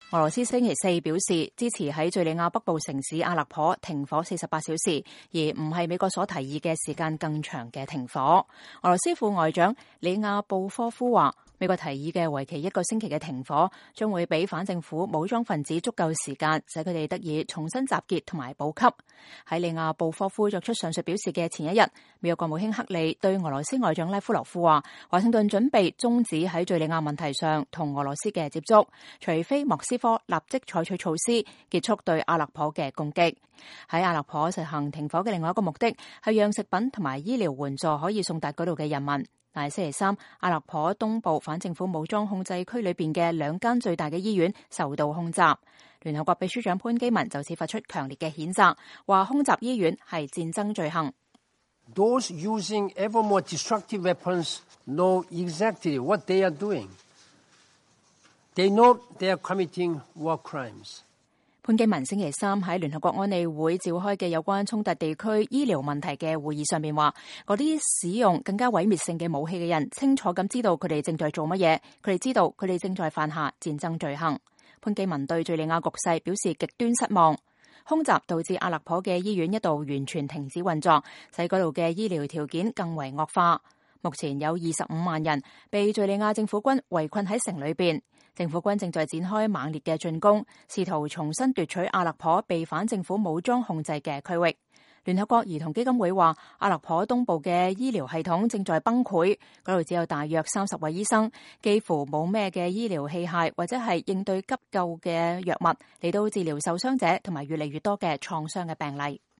俄羅斯星期四表示支持喺敘利亞北部城市阿勒頗停火48小時，而唔係美國所提議嘅時間更長嘅停火。俄羅斯副外長里亞布科夫話，美國提議嘅為期1個星期嘅停火，將會俾反政府武裝分子足夠時間，使佢哋得以重新集結同埋補給。喺里亞布科夫作出上述表示嘅前一日，美國國務卿克利對俄羅斯外長拉夫羅夫話，華盛頓準備終止喺敘利亞問題上同俄羅斯嘅接觸，除非莫斯科立即採取措施結束對阿勒頗嘅攻擊。喺阿勒頗實行停火嘅另外一個目的係讓食品同埋醫療援助可以送達嗰度嘅人民。但係星期三，阿勒頗東部反政府武裝控制區裏邊嘅2間最大嘅醫院受到空襲。聯合國秘書長潘基文就此發出強烈嘅譴責，話空襲醫院係戰爭罪行。 Those using ever more destructive weapons know exactly what they are doing. They know they are committing war crimes. 潘基文星期三喺聯合國安理會召開嘅有關衝突地區醫療問題嘅會議上面話，嗰啲使用更加毀滅性嘅武器嘅人清楚咁知道佢哋正在做乜嘢，佢哋知道佢哋正在犯下戰爭罪行。潘基文對敘利亞局勢表示極端失望。空襲導致阿勒頗嘅醫院一度完全停止運作，使嗰度嘅醫療條件更為惡化。目前有25萬人被敘利亞政府軍圍困喺城裏邊。政府軍正在展開猛烈嘅進攻，試圖重新奪取阿勒頗被反政府武裝控制嘅區域。聯合國兒童基金會話，阿勒頗東部嘅醫療系統正在崩潰，嗰度只有大約30位醫生，幾乎冇咩嘅醫療器械或者係應對急救嘅藥物嚟到治療受傷者同埋越嚟越多嘅創傷嘅病例。